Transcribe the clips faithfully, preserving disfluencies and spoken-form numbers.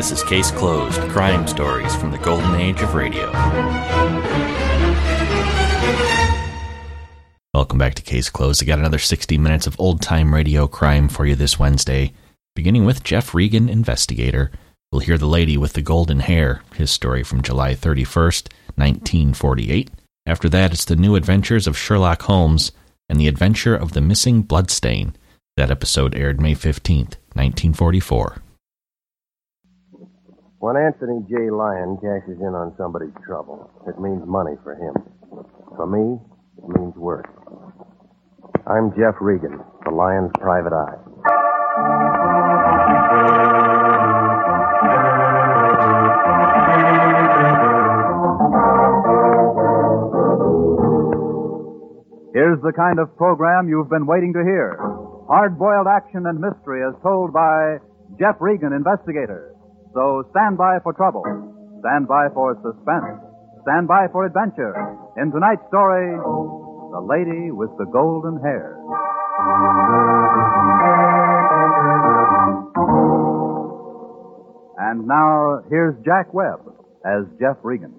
This is Case Closed, crime stories from the golden age of radio. Welcome back to Case Closed. I got another sixty minutes of old-time radio crime for you this Wednesday, beginning with Jeff Regan, investigator. We'll hear the lady with the golden hair, his story from July thirty-first, nineteen forty-eight. After that, it's the new adventures of Sherlock Holmes and the adventure of the missing bloodstain. That episode aired May fifteenth, nineteen forty-four. When Anthony J. Lyon cashes in on somebody's trouble, it means money for him. For me, it means work. I'm Jeff Regan, the Lyon's private eye. Here's the kind of program you've been waiting to hear. Hard-boiled action and mystery as told by Jeff Regan, investigator. So stand by for trouble. Stand by for suspense. Stand by for adventure. In tonight's story, The Lady with the Golden Hair. And now, here's Jack Webb as Jeff Regan.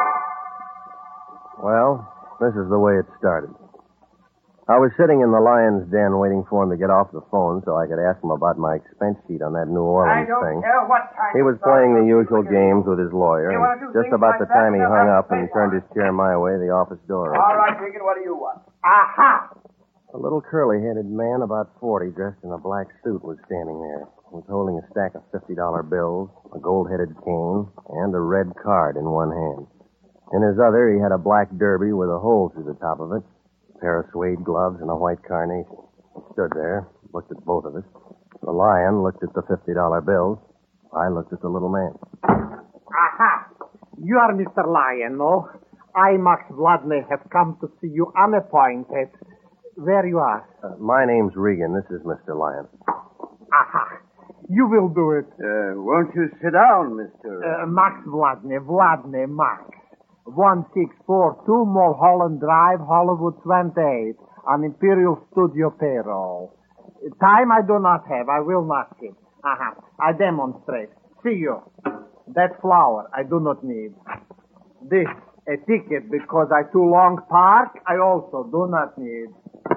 Well, this is the way it started. I was sitting in the Lion's den waiting for him to get off the phone so I could ask him about my expense sheet on that New Orleans I don't thing. care what time He was playing the usual games with his lawyer, and just about the time he hung up and turned his chair my way, the office door opened. All right, Regan, what do you want? Aha! A little curly-headed man, about forty, dressed in a black suit, was standing there. He was holding a stack of fifty-dollar bills, a gold-headed cane, and a red card in one hand. In his other, he had a black derby with a hole through the top of it, a pair of suede gloves, and a white carnation. He stood there, looked at both of us. The Lion looked at the fifty-dollar bills. I looked at the little man. Aha! You are Mister Lyon, no? I, Max Vladney, have come to see you unappointed. There you are. Uh, my name's Regan. This is Mister Lyon. Aha! You will do it. Uh, won't you sit down, Mister Uh, Max Vladney, Vladney, Max. one six four two Mulholland Drive, Hollywood twenty-eight, on Imperial Studio payroll. Time I do not have. I will not sit. Aha. I demonstrate. See you. That flower I do not need. This, a ticket because I too long park, I also do not need.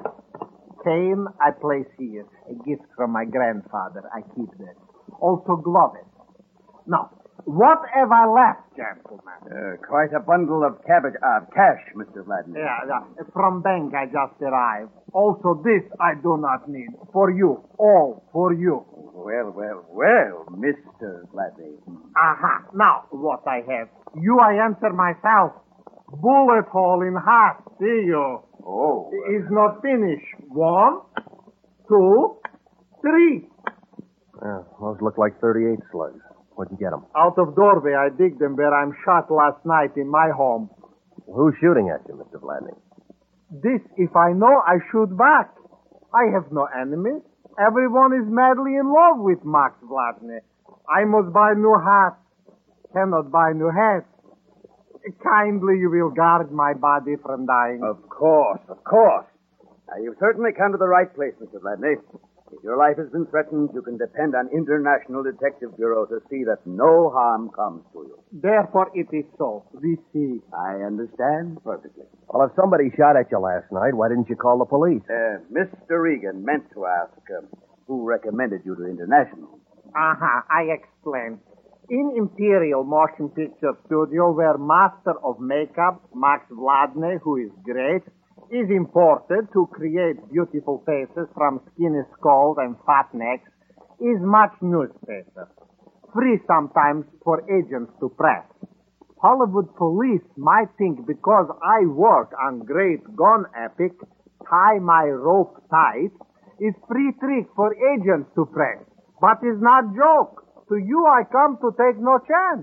Cane I place here. A gift from my grandfather. I keep that. Also gloves. Now, what have I left, gentlemen? Uh, quite a bundle of cabbage, uh, cash, Mister Vladimir. Yeah, yeah, from bank I just arrived. Also this I do not need. For you. All for you. Well, well, well, Mister Vladimir. Aha. Now, what I have. You I answer myself. Bullet hole in half. See you. Oh. Uh... Is not finished. One, two, three. Yeah, those look like thirty-eight slugs. Where'd you get them? Out of doorway, I dig them where I'm shot last night in my home. Who's shooting at you, Mister Vladney? This, if I know, I shoot back. I have no enemies. Everyone is madly in love with Max Vladney. I must buy new hats. Cannot buy new hats. Kindly you will guard my body from dying. Of course, of course. Now, you've certainly come to the right place, Mister Vladney. If your life has been threatened, you can depend on International Detective Bureau to see that no harm comes to you. Therefore it is so. We see. I understand perfectly. Well, if somebody shot at you last night, why didn't you call the police? Uh, Mister Regan meant to ask uh, who recommended you to International. Aha, I explain. In Imperial Motion Picture Studio, where master of makeup, Max Vladney, who is great, is imported to create beautiful faces from skinny skulls and fat necks, is much newspaper. Free sometimes for agents to press. Hollywood police might think because I work on great gun epic, tie my rope tight, is free trick for agents to press. But is not joke. To you I come to take no chance.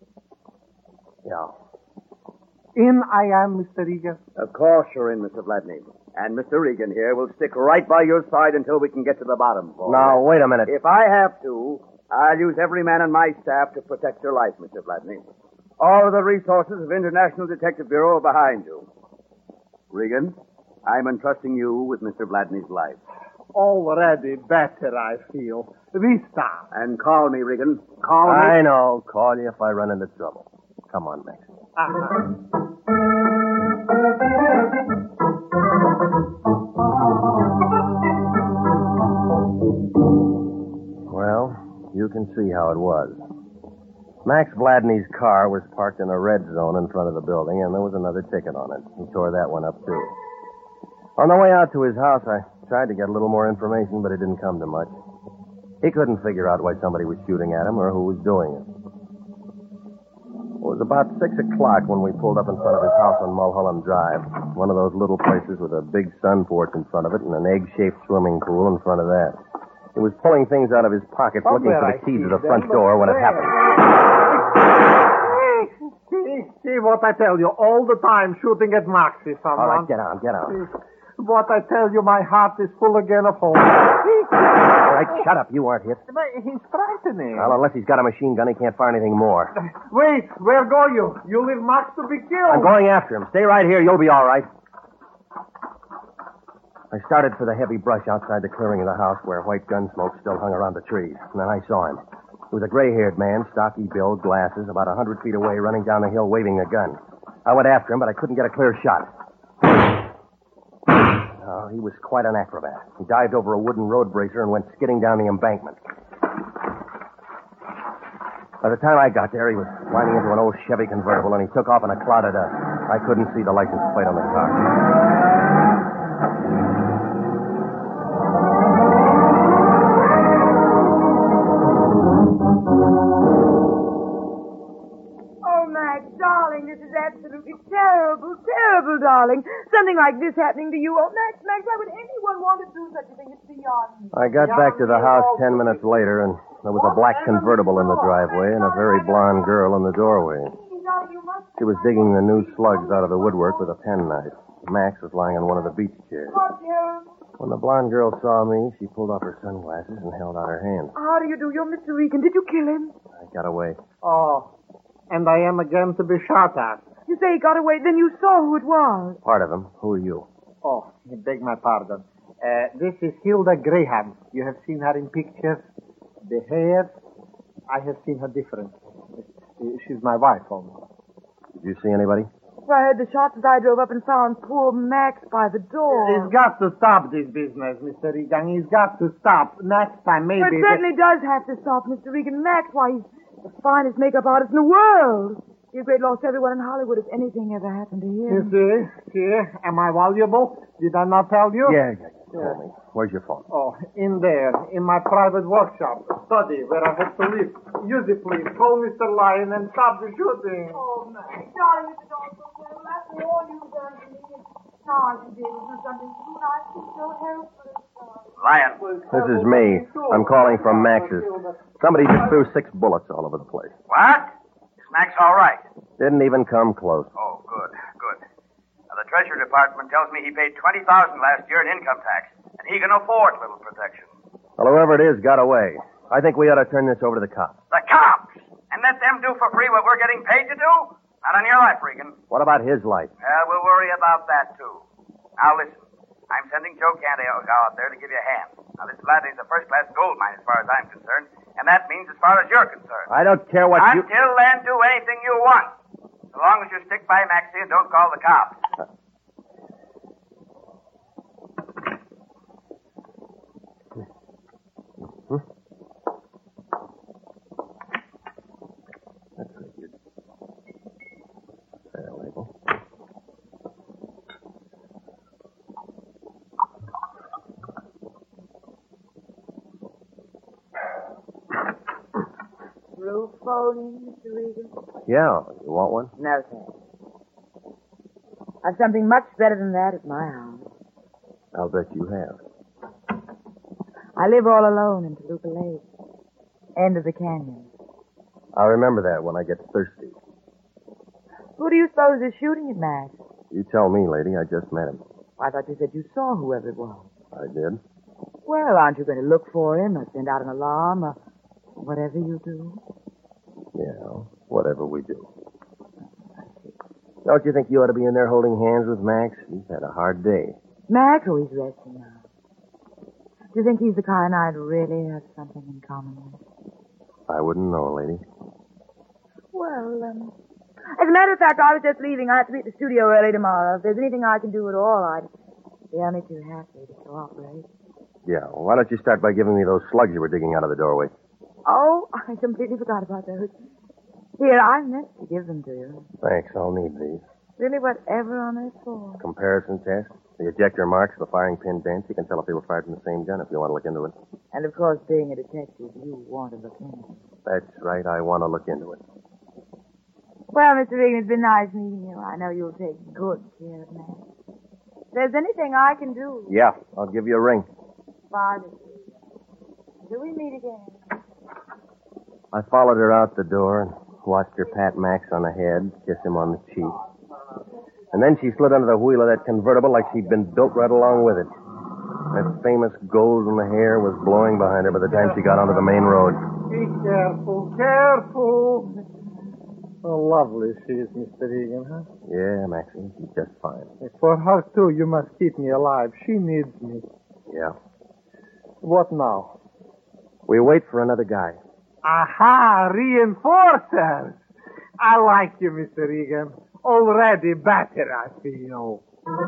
Yeah. In I am, Mister Regan. Of course you're in, Mister Vladney. And Mister Regan here will stick right by your side until we can get to the bottom. Now, wait a minute. If I have to, I'll use every man on my staff to protect your life, Mister Vladney. All of the resources of International Detective Bureau are behind you. Regan, I'm entrusting you with Mister Vladney's life. Already better, I feel. We start. And call me, Regan. Call me. I know. Call you if I run into trouble. Come on, Max. Uh-huh. Well, you can see how it was. Max Vladney's car was parked in a red zone in front of the building, and there was another ticket on it. He tore that one up, too. On the way out to his house, I tried to get a little more information, but it didn't come to much. He couldn't figure out why somebody was shooting at him or who was doing it. It was about six o'clock when we pulled up in front of his house on Mulholland Drive, one of those little places with a big sun porch in front of it and an egg-shaped swimming pool in front of that. He was pulling things out of his pockets, looking for the key to the front door when it happened. See, see what I tell you, all the time shooting at Maxie, someone. All right, get on, get on. What I tell you, my heart is full again of hope. All right, shut up. You aren't hit. But he's frightening. Well, unless he's got a machine gun, he can't fire anything more. Wait, where go you? You leave Max to be killed. I'm going after him. Stay right here. You'll be all right. I started for the heavy brush outside the clearing of the house where white gun smoke still hung around the trees. And then I saw him. He was a gray-haired man, stocky build, glasses, about a hundred feet away, running down the hill waving a gun. I went after him, but I couldn't get a clear shot. Oh, he was quite an acrobat. He dived over a wooden road bracer and went skidding down the embankment. By the time I got there, he was climbing into an old Chevy convertible, and he took off in a cloud of dust. I couldn't see the license plate on the car. Darling, this is absolutely terrible, terrible, darling. Something like this happening to you. Oh, Max, Max, why would anyone want to do such a thing? It's beyond me. I got back to the house ten minutes later, and there was a black convertible in the driveway and a very blonde girl in the doorway. She was digging the new slugs out of the woodwork with a penknife. Max was lying on one of the beach chairs. When the blonde girl saw me, she pulled off her sunglasses and held out her hand. How do you do? You're Mister Regan. Did you kill him? I got away. Oh. And I am again to be shot at. You say he got away, then you saw who it was. Part of him. Who are you? Oh, you beg my pardon. Uh, this is Hilda Graham. You have seen her in pictures. The hair, I have seen her different. She's my wife, almost. Did you see anybody? Well, I heard the shots as I drove up and found poor Max by the door. He's got to stop this business, Mister Regan. He's got to stop. Next time, maybe... Well, it certainly the... does have to stop, Mister Regan. Max, why, he's the finest makeup artist in the world. Your great loss to everyone in Hollywood if anything ever happened to him. You see? See? Am I valuable? Did I not tell you? Yeah, yeah, yeah. Tell me. Where's your phone? Oh, in there, in my private workshop, study, where I have to live. Use it, please. Call Mister Lyon and stop the shooting. Oh, Max, darling, it's all so terrible. After all you've done to me, now I should be able to do something too. I feel so helpless. Lyon. This is me. I'm calling from Max's. Somebody just threw six bullets all over the place. What? Is Max all right? Didn't even come close. Oh, good, good. Now, the Treasury Department tells me he paid twenty thousand dollars last year in income tax, and he can afford little protection. Well, whoever it is got away. I think we ought to turn this over to the cops. The cops? And let them do for free what we're getting paid to do? Not on your life, Regan. What about his life? Well, we'll worry about that, too. Now, listen. I'm sending Joe Candy out there to give you a hand. Now, this Vladney's a first-class gold mine as far as I'm concerned, and that means as far as you're concerned. I don't care what Until you... Until then, do anything you want. So long as you stick by Maxie and don't call the cops. Hmm? That's pretty good. Fair label. Roof folding, Mister Regan? Yeah. You want one? No, thanks. I've something much better than that at my house. I'll bet you have. I live all alone in Toluca Lake. End of the canyon. I'll remember that when I get thirsty. Who do you suppose is shooting at Max? You tell me, lady. I just met him. I thought you said you saw whoever it was. I did. Well, aren't you going to look for him or send out an alarm or whatever you do? Yeah, whatever we do. Don't you think you ought to be in there holding hands with Max? He's had a hard day. Max, oh, he's resting now. Do you think he's the kind I'd really have something in common with? I wouldn't know, lady. Well, um... as a matter of fact, I was just leaving. I have to be at the studio early tomorrow. If there's anything I can do at all, I'd be only too happy to cooperate. Yeah, well, why don't you start by giving me those slugs you were digging out of the doorway? Oh, I completely forgot about those. Here, I meant to give them to you. Thanks, I'll need these. Really, whatever on earth for? Comparison test, the ejector marks, the firing pin dents. You can tell if they were fired from the same gun if you want to look into it. And, of course, being a detective, you want to look into it. That's right, I want to look into it. Well, Mister Regan, it's been nice meeting you. I know you'll take good care of me. If there's anything I can do... Yeah, I'll give you a ring. Bye, Mister Regan. Till we meet again. I followed her out the door and watched her pat Max on the head, kiss him on the cheek. And then she slid under the wheel of that convertible like she'd been built right along with it. That famous golden hair was blowing behind her by the time she got onto the main road. Be careful, careful. Oh, lovely she is, Mister Regan, huh? Yeah, Maxie, she's just fine. For her, too, you must keep me alive. She needs me. Yeah. What now? We wait for another guy. Aha, reinforcers. I like you, Mister Regan. Already better, I feel.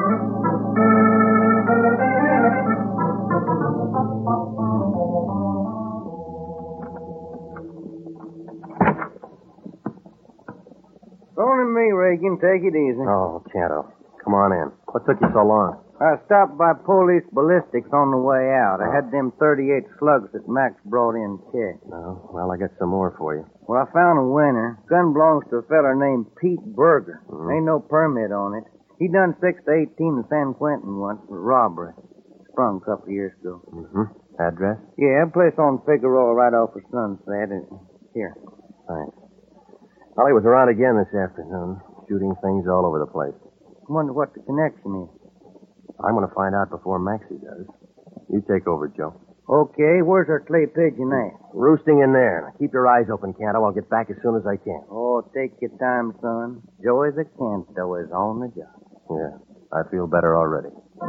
Only me, Regan. Take it easy. Oh, Canto. Come on in. What took you so long? I stopped by police ballistics on the way out. I had them thirty-eight slugs that Max brought in checked. No. Well, I got some more for you. Well, I found a winner. Gun belongs to a feller named Pete Berger. Mm-hmm. Ain't no permit on it. He done six to eighteen in San Quentin once for robbery. Sprung a couple of years ago. Mm-hmm. Address? Yeah, a place on Figueroa right off of Sunset. And here. Thanks. Well, he was around again this afternoon, shooting things all over the place. Wonder what the connection is. I'm going to find out before Maxie does. You take over, Joe. Okay, where's our clay pigeon at? Roosting in there. Now, keep your eyes open, Canto. I'll get back as soon as I can. Oh, take your time, son. Joey the Canto is on the job. Yeah, I feel better already.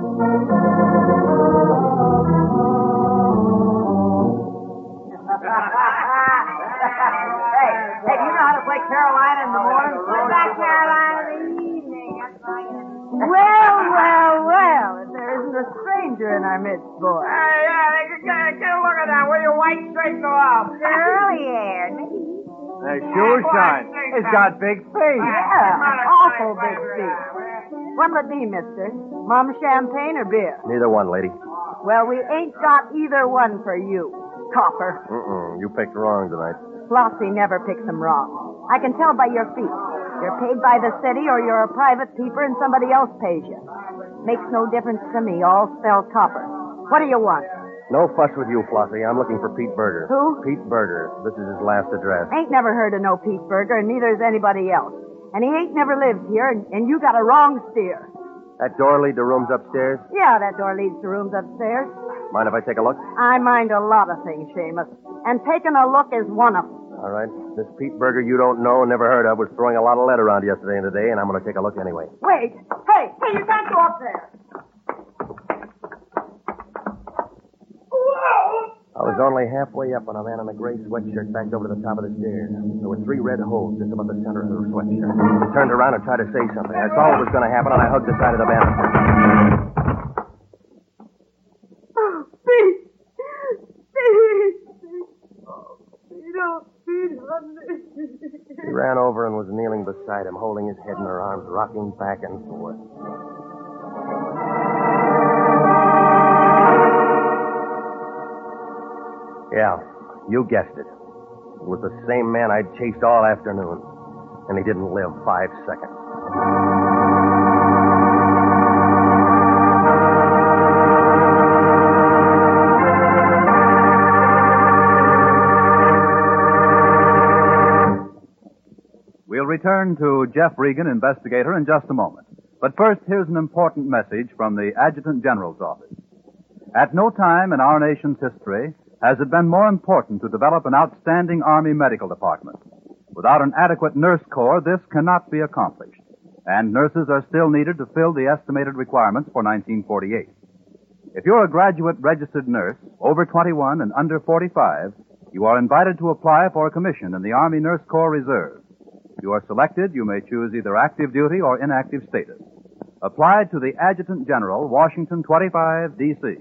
Hey, hey, do you know how to play Carolina in the morning? What about Carolina in the evening? Well, well, well, if there isn't a stranger in our midst, boy. Hey, yeah, get, get a look at that. Will your white straight go out? Early air. They sure shine. It's got big feet. Yeah, awful big feet. What'll it be, mister? Mom champagne or beer? Neither one, lady. Well, we ain't got either one for you, copper. Mm-mm. You picked wrong tonight. Flossie never picks them wrong. I can tell by your feet. You're paid by the city or you're a private peeper and somebody else pays you. Makes no difference to me. All spell copper. What do you want? No fuss with you, Flossie. I'm looking for Pete Berger. Who? Pete Berger. This is his last address. Ain't never heard of no Pete Berger, and neither has anybody else. And he ain't never lived here, and, and you got a wrong steer. That door lead to rooms upstairs? Yeah, that door leads to rooms upstairs. Mind if I take a look? I mind a lot of things, Seamus. And taking a look is one of them. All right. This Pete Berger you don't know and never heard of was throwing a lot of lead around yesterday and today, and I'm going to take a look anyway. Wait. Hey, hey, you can't go up there. I was only halfway up when a man in a gray sweatshirt backed over to the top of the stairs. There were three red holes just above the center of the sweatshirt. He turned around and tried to say something. I saw what was going to happen, and I hugged the side of the banister. Oh, Pete. Pete. Oh, Pete, oh, Pete, honey. She ran over and was kneeling beside him, holding his head in her arms, rocking back and forth. Yeah, you guessed it. It was the same man I'd chased all afternoon, and he didn't live five seconds. We'll return to Jeff Regan, investigator, in just a moment. But first, here's an important message from the Adjutant General's office. At no time in our nation's history has it been more important to develop an outstanding Army medical department. Without an adequate nurse corps, this cannot be accomplished. And nurses are still needed to fill the estimated requirements for nineteen forty-eight. If you're a graduate registered nurse, over twenty-one and under forty-five, you are invited to apply for a commission in the Army Nurse Corps Reserve. If you are selected, you may choose either active duty or inactive status. Apply to the Adjutant General, Washington twenty-five, D C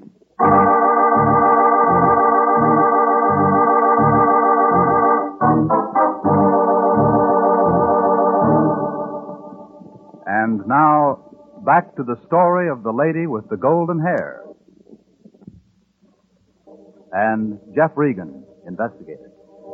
And now, back to the story of the lady with the golden hair. And Jeff Regan, investigator.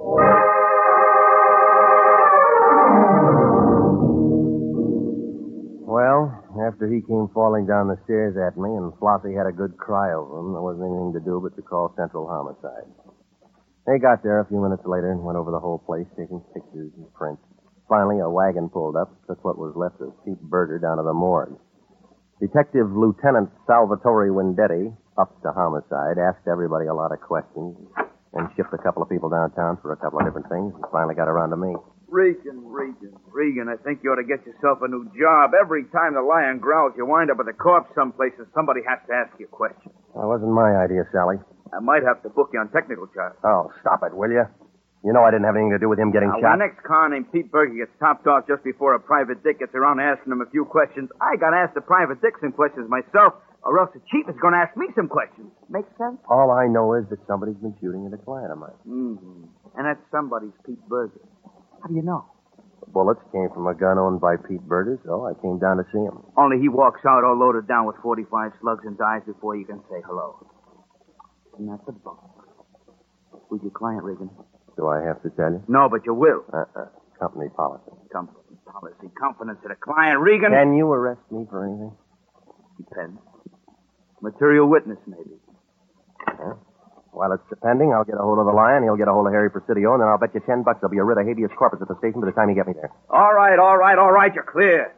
Well, after he came falling down the stairs at me and Flossie had a good cry over him, there wasn't anything to do but to call Central Homicide. They got there a few minutes later and went over the whole place, taking pictures and prints. Finally, a wagon pulled up, took what was left of Pete Berger down to the morgue. Detective Lieutenant Salvatore Wendetti, up to Homicide, asked everybody a lot of questions and shipped a couple of people downtown for a couple of different things and finally got around to me. Regan, Regan, Regan, I think you ought to get yourself a new job. Every time the lion growls, you wind up with a corpse someplace and somebody has to ask you questions. That wasn't my idea, Sally. I might have to book you on technical charge. Oh, stop it, will you? You know I didn't have anything to do with him getting now, shot. when the next car named Pete Berger gets topped off just before a private dick gets around asking him a few questions, I got to ask the private dick some questions myself, or else the chief is going to ask me some questions. Make sense? All I know is that somebody's been shooting at a client of mine. Mm-hmm. And that somebody's Pete Berger. How do you know? The bullets came from a gun owned by Pete Berger, so I came down to see him. Only he walks out all loaded down with forty-five slugs and dies before you can say hello. Isn't that the bunk? Who's your client, Regan? Do I have to tell you? No, but you will. Uh-uh. Company policy. Company policy. Confidence of the client, Regan. Can you arrest me for anything? Depends. Material witness, maybe. Yeah. While it's depending, I'll get a hold of the lion, he'll get a hold of Harry Presidio, and then I'll bet you ten bucks there'll be a writ of habeas corpus at the station by the time you get me there. All right, all right, all right, you're clear.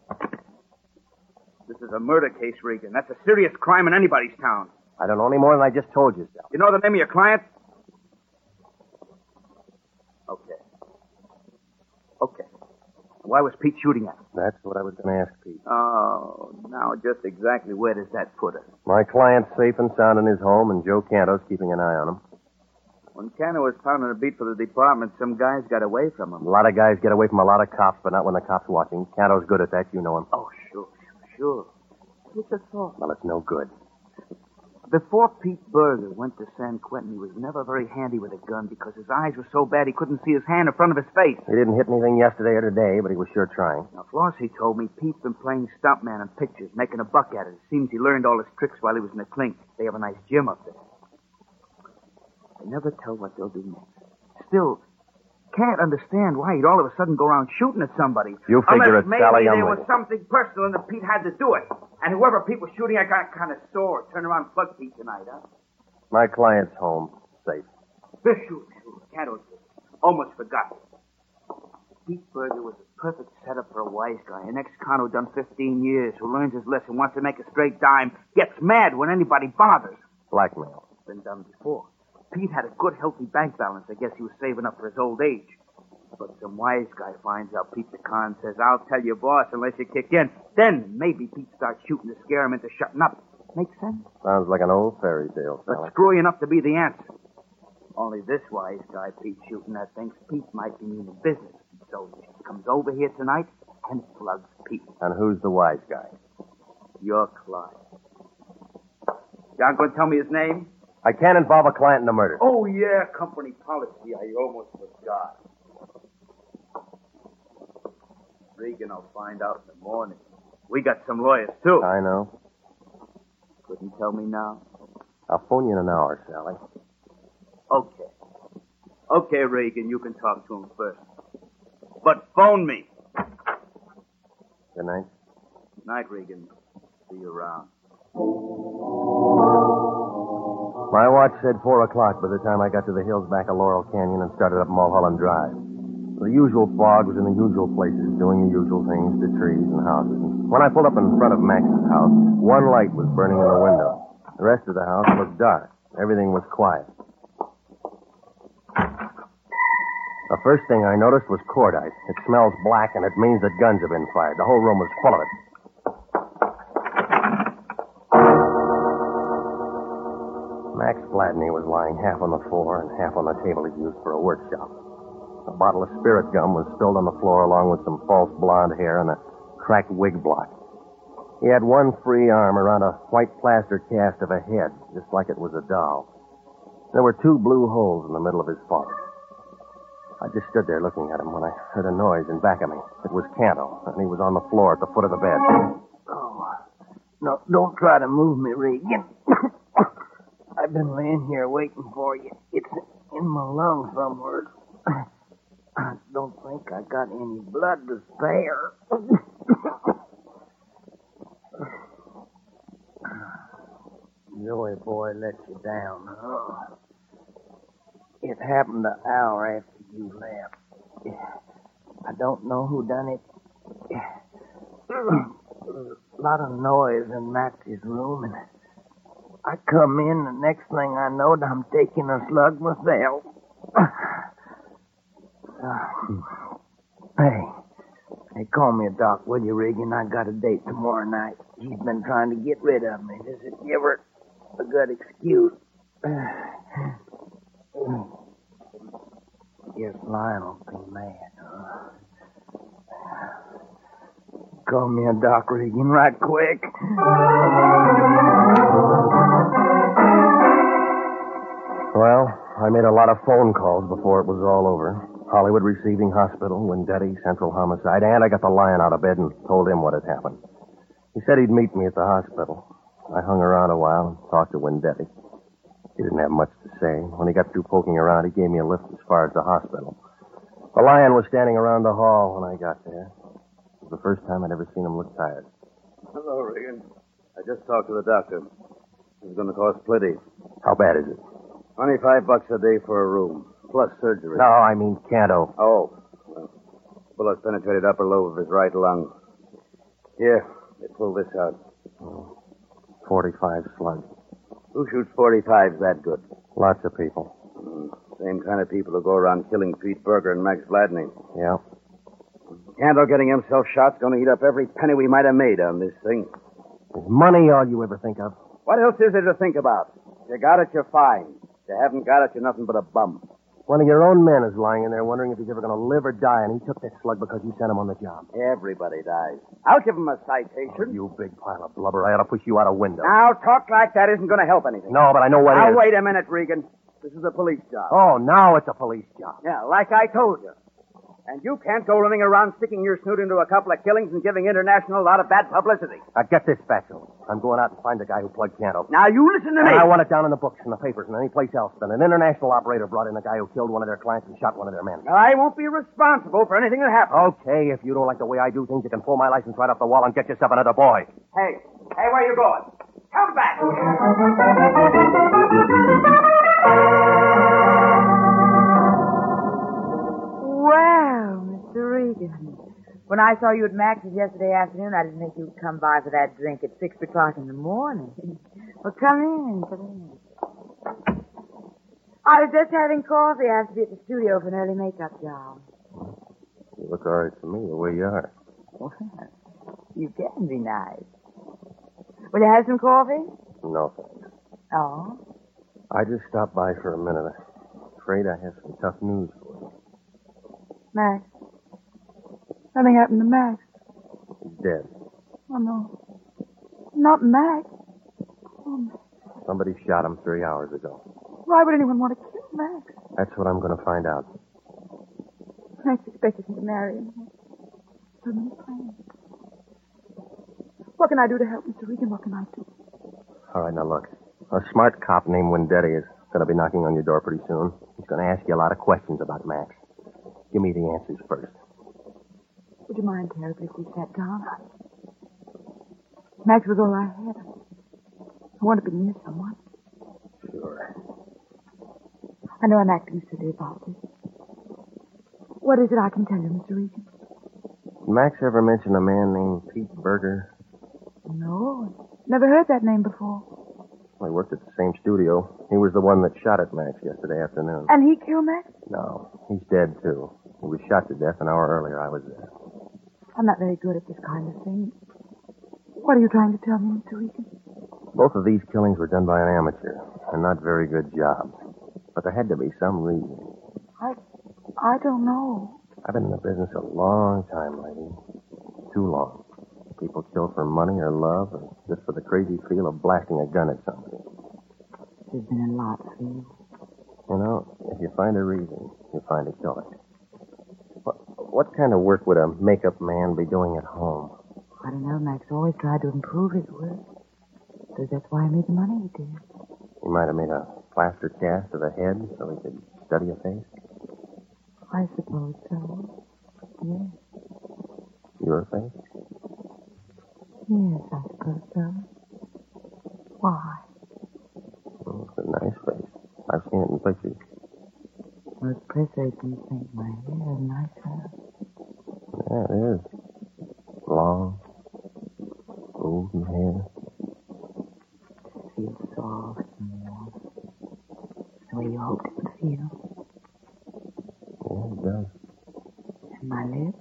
This is a murder case, Regan. That's a serious crime in anybody's town. I don't know any more than I just told you, Sal. You know the name of your client? Okay. Okay. Why was Pete shooting at him? That's what I was going to ask Pete. Oh, now just exactly where does that put us? My client's safe and sound in his home, and Joe Canto's keeping an eye on him. When Canto was pounding a beat for the department, some guys got away from him. A lot of guys get away from a lot of cops, but not when the cop's watching. Canto's good at that, you know him. Oh, sure, sure, sure. What's the thought? Well, it's no good. Before Pete Berger went to San Quentin, he was never very handy with a gun because his eyes were so bad he couldn't see his hand in front of his face. He didn't hit anything yesterday or today, but he was sure trying. Now, Flossie told me Pete's been playing stuntman in pictures, making a buck at it. It seems he learned all his tricks while he was in the clink. They have a nice gym up there. They never tell what they'll do next. Still, can't understand why he'd all of a sudden go around shooting at somebody. You figure Unless it, Sally. maybe I'm there with was you. something personal and that Pete had to do it. And whoever Pete was shooting, I got kind of sore. Turn around and plug Pete tonight, huh? My client's home, safe. Sure, sure. Canto's almost forgot. Pete Berger was a perfect setup for a wise guy. An ex-con done fifteen years, who learns his lesson, wants to make a straight dime, gets mad when anybody bothers. Blackmail. Been done before. Pete had a good, healthy bank balance. I guess he was saving up for his old age. But some wise guy finds out Pete the con, says, I'll tell you, boss, unless you kick in. Then maybe Pete starts shooting to scare him into shutting up. Make sense? Sounds like an old fairy tale, But Sally. screwy enough to be the answer. Only this wise guy Pete shooting at thinks Pete might be meaning business. So he comes over here tonight and plugs Pete. And who's the wise guy? Your client. You aren't going to tell me his name? I can't involve a client in a murder. Oh, yeah, company policy. I almost forgot. Regan will find out in the morning. We got some lawyers, too. I know. Couldn't tell me now? I'll phone you in an hour, Sally. Okay. Okay, Regan, you can talk to him first. But phone me. Good night. Night, Regan. See you around. My watch said four o'clock by the time I got to the hills back of Laurel Canyon and started up Mulholland Drive. The usual fog was in the usual places, doing the usual things to trees and houses. When I pulled up in front of Max's house, one light was burning in the window. The rest of the house was dark. Everything was quiet. The first thing I noticed was cordite. It smells black, and it means that guns have been fired. The whole room was full of it. Max Gladney was lying half on the floor and half on the table he'd used for a workshop. A bottle of spirit gum was spilled on the floor along with some false blonde hair and a cracked wig block. He had one free arm around a white plaster cast of a head, just like it was a doll. There were two blue holes in the middle of his forehead. I just stood there looking at him when I heard a noise in back of me. It was Canto, and he was on the floor at the foot of the bed. Oh, no, don't try to move me, Regan. I've been laying here waiting for you. It's in my lungs somewhere. I don't think I got any blood to spare. Joey boy let you down, huh? It happened an hour after you left. I don't know who done it. A lot of noise in Max's room, and I come in, the next thing I know, I'm taking a slug myself. Uh, hey, hey, call me a doc, will you, Regan? I got a date tomorrow night. She's been trying to get rid of me. Does it give her a good excuse? Guess Lionel'll be mad, huh? Call me a doc, Regan, right quick. Well, I made a lot of phone calls before it was all over. Hollywood Receiving Hospital, Wendetti, Central Homicide, and I got the Lion out of bed and told him what had happened. He said he'd meet me at the hospital. I hung around a while and talked to Wendetti. He didn't have much to say. When he got through poking around, he gave me a lift as far as the hospital. The Lion was standing around the hall when I got there. It was the first time I'd ever seen him look tired. Hello, Regan. I just talked to the doctor. It's going to cost plenty. How bad is it? Twenty-five bucks a day for a room, plus surgery. No, I mean Canto. Oh. Well, bullet penetrated upper lobe of his right lung. Here, they pulled this out. Oh, Forty-five slugs. Who shoots forty-fives that good? Lots of people. Mm, same kind of people who go around killing Pete Berger and Max Gladney. Yeah. Canto getting himself shot's going to eat up every penny we might have made on this thing. Is money all you ever think of? What else is there to think about? If you got it, you're fine. If you haven't got it, you're nothing but a bum. One of your own men is lying in there wondering if he's ever going to live or die, and he took that slug because you sent him on the job. Everybody dies. I'll give him a citation. Oh, you big pile of blubber. I ought to push you out a window. Now, talk like that isn't going to help anything. No, but I know what now, is. wait a minute, Regan. This is a police job. Oh, now it's a police job. Yeah, like I told you. And you can't go running around sticking your snoot into a couple of killings and giving International a lot of bad publicity. Now, get this back, Joe. I'm going out and find the guy who plugged Canto. Now, you listen to me. And I want it down in the books and the papers and any place else that an international operator brought in a guy who killed one of their clients and shot one of their men. Now, I won't be responsible for anything that happens. Okay, if you don't like the way I do things, you can pull my license right off the wall and get yourself another boy. Hey, hey, where you going? Come back. Well, Mister Regan, when I saw you at Max's yesterday afternoon, I didn't think you'd come by for that drink at six o'clock in the morning. Well, come in, come in. I was just having coffee. I have to be at the studio for an early makeup job. You look all right to me, the way you are. Well, you can be nice. Will you have some coffee? No, thanks. Oh? I just stopped by for a minute. I'm afraid I have some tough news for you. Max. Something happened to Max. He's dead. Oh, no. Not Max. Oh, Max. Somebody shot him three hours ago. Why would anyone want to kill Max? That's what I'm going to find out. Max expected me to marry him. So many plans. What can I do to help, Mister Regan? What can I do? All right, now look. A smart cop named Wendetti is going to be knocking on your door pretty soon. He's going to ask you a lot of questions about Max. Give me the answers first. Would you mind terribly if we sat down? Max was all I had. I want to be near someone. Sure. I know I'm acting silly about this. What is it I can tell you, Mister Regan? Did Max ever mention a man named Pete Berger? No. Never heard that name before. Well, he worked at the same studio. He was the one that shot at Max yesterday afternoon. And he killed Max? No, he's dead, too. He was shot to death an hour earlier. I was there. I'm not very good at this kind of thing. What are you trying to tell me, Mister Regan? Both of these killings were done by an amateur. and not very good jobs. But there had to be some reason. I, I don't know. I've been in the business a long time, lady. Too long. People kill for money or love or just for the crazy feel of blasting a gun at somebody. There's been a lot, Phil. You know, if you find a reason, you find a killer. What, what kind of work would a makeup man be doing at home? I don't know. Max always tried to improve his work. So that's why he made the money he did. He might have made a plaster cast of a head so he could study a face. I suppose so. Yes. Your face? Yes, I suppose so. Why? Well, it's a nice face. I've seen it in pictures. Most press agents think my hair is nicer. Yeah, it is. Long, golden hair. It feels soft and warm. The way you hoped it would feel. Yeah, it does. And my lips?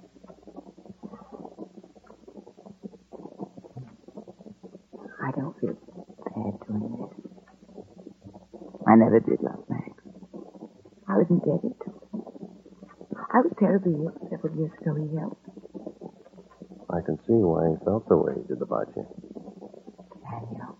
I don't feel bad doing this. I never did love Max. I was indebted to him. I was terribly ill several years ago. He helped. I can see why he felt the way he did about you. Daniel.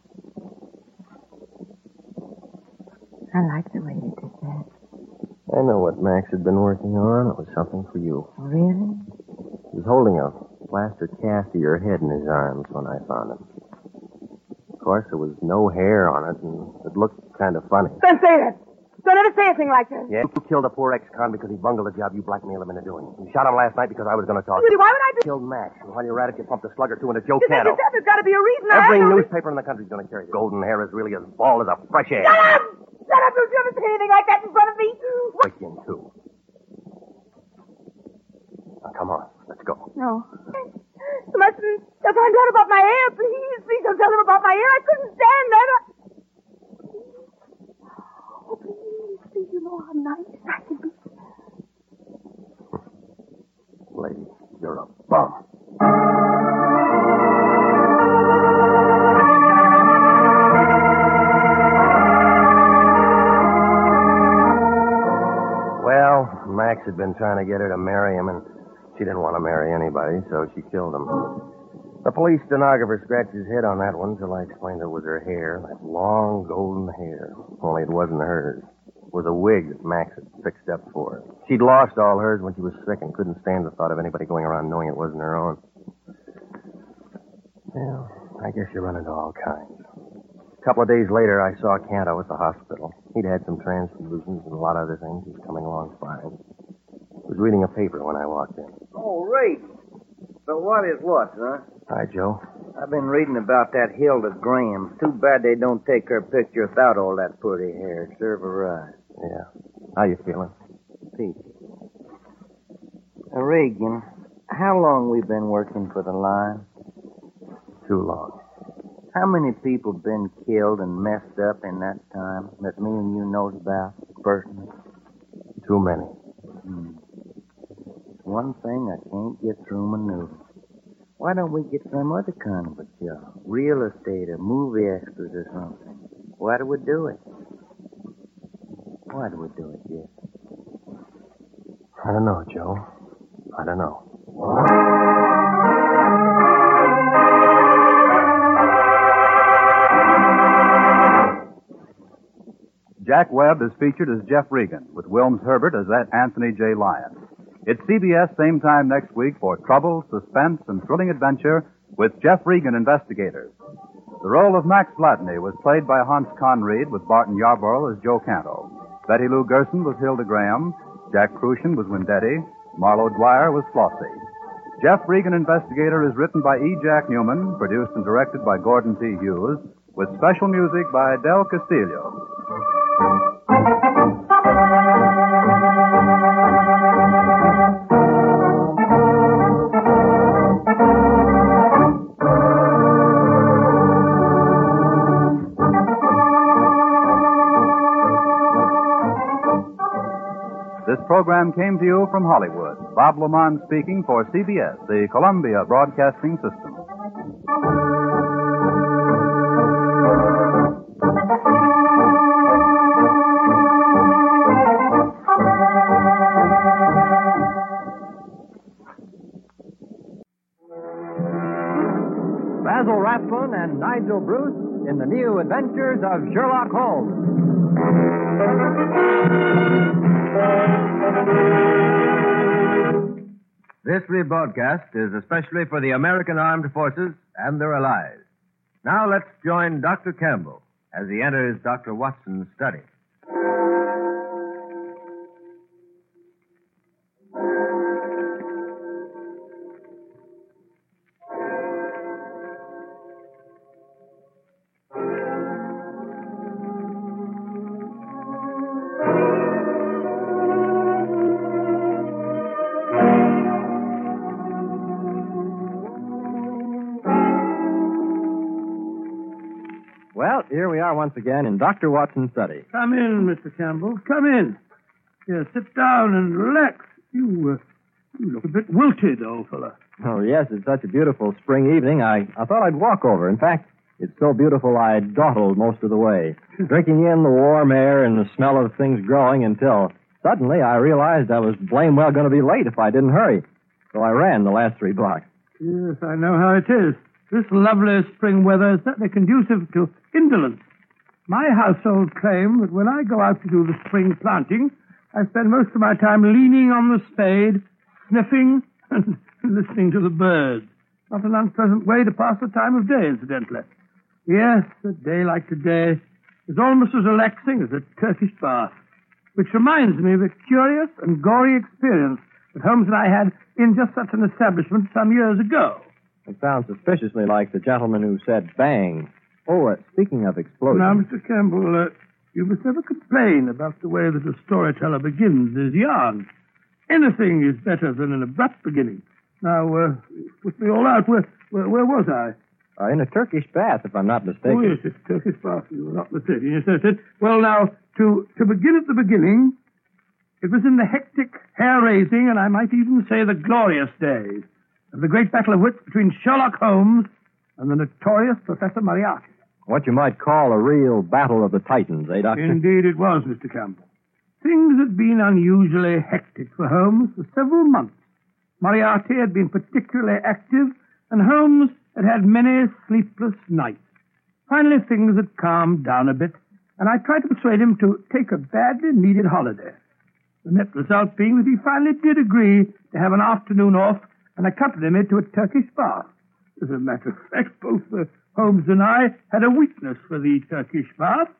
I like the way you did that. I know what Max had been working on. It was something for you. Really? He was holding a plaster cast of your head in his arms when I found him. Of course, there was no hair on it, and it looked kind of funny. Don't say that. Don't ever say anything like that. Yeah, you killed a poor ex-con because he bungled a job you blackmailed him into doing. You shot him last night because I was going to talk. Really, why would I be... Killed Max, and while you're at it, you pumped a slug or two into Joe You Canto. think there's got to be a reason. Every I newspaper in the country's going to carry it. Golden hair is really as bald as a fresh egg. Shut up! Shut up! Don't you ever say anything like that in front of me. Break in two. Now, come on. Let's go. No. You mustn't. They'll find out about my hair. Please, please don't tell them about my hair. I couldn't stand that. I... Oh, please, please, you know how nice I can be. Lady, you're a bum. Well, Max had been trying to get her to marry him, and she didn't want to marry anybody, so she killed him. The police stenographer scratched his head on that one till I explained it was her hair, that long golden hair. Only it wasn't hers. It was a wig that Max had fixed up for her. She'd lost all hers when she was sick and couldn't stand the thought of anybody going around knowing it wasn't her own. Well, I guess you run into all kinds. A couple of days later, I saw Canto at the hospital. He'd had some transfusions and a lot of other things. He was coming along fine. He was reading a paper when I walked in. Oh, Ray. So what is what, huh? Hi, Joe. I've been reading about that Hilda Graham. Too bad they don't take her picture without all that pretty hair. Serve her right. Yeah. How you feeling? Peachy. Uh, Regan, how long we been working for the line? Too long. How many people been killed and messed up in that time that me and you knows about personally? Too many. Hmm. One thing I can't get through my noodles. Why don't we get some other kind of a job? Real estate or movie extras or something. Why do we do it? Why do we do it, Jeff? I don't know, Joe. I don't know. Jack Webb is featured as Jeff Regan, with Wilms Herbert as that Anthony J. Lyon. It's C B S same time next week for trouble, suspense, and thrilling adventure with Jeff Regan investigators. The role of Max Vladney was played by Hans Conried, with Barton Yarborough as Joe Canto. Betty Lou Gerson was Hilda Graham. Jack Crucian was Wendetti. Marlo Dwyer was Flossie. Jeff Regan Investigator is written by E. Jack Newman, produced and directed by Gordon T. Hughes, with special music by Del Castillo. This program came to you from Hollywood. Bob Lamont speaking for C B S, the Columbia Broadcasting System. Basil Rathbone and Nigel Bruce in the new adventures of Sherlock Holmes. This rebroadcast is especially for the American Armed Forces and their allies. Now let's join Doctor Campbell as he enters Doctor Watson's study. Well, here we are once again in Doctor Watson's study. Come in, Mister Campbell. Come in. Here, sit down and relax. You, uh, you look a bit wilted, old fellow. Oh, yes, it's such a beautiful spring evening. I, I thought I'd walk over. In fact, it's so beautiful I dawdled most of the way, drinking in the warm air and the smell of things growing until suddenly I realized I was blame well going to be late if I didn't hurry. So I ran the last three blocks. Yes, I know how it is. This lovely spring weather is certainly conducive to indolence. My household claim that when I go out to do the spring planting, I spend most of my time leaning on the spade, sniffing, and listening to the birds. Not an unpleasant way to pass the time of day, incidentally. Yes, a day like today is almost as relaxing as a Turkish bath, which reminds me of a curious and gory experience that Holmes and I had in just such an establishment some years ago. It sounds suspiciously like the gentleman who said bang. Oh, uh, speaking of explosions... Now, Mister Campbell, uh, you must never complain about the way that a storyteller begins his yarn. Anything is better than an abrupt beginning. Now, uh, put me all out. Where, where, where was I? Uh, in a Turkish bath, if I'm not mistaken. Oh, yes, it's Turkish bath. You were not mistaken. Yes, that's it. Well, now, to, to begin at the beginning, it was in the hectic, hair-raising, and I might even say the glorious days of the great battle of wits between Sherlock Holmes and the notorious Professor Moriarty. What you might call a real battle of the titans, eh, Doctor? Indeed it was, Mister Campbell. Things had been unusually hectic for Holmes for several months. Moriarty had been particularly active, and Holmes had had many sleepless nights. Finally, things had calmed down a bit, and I tried to persuade him to take a badly needed holiday. The net result being that he finally did agree to have an afternoon off and accompany me to a Turkish bath. As a matter of fact, both uh, Holmes and I had a weakness for the Turkish bath.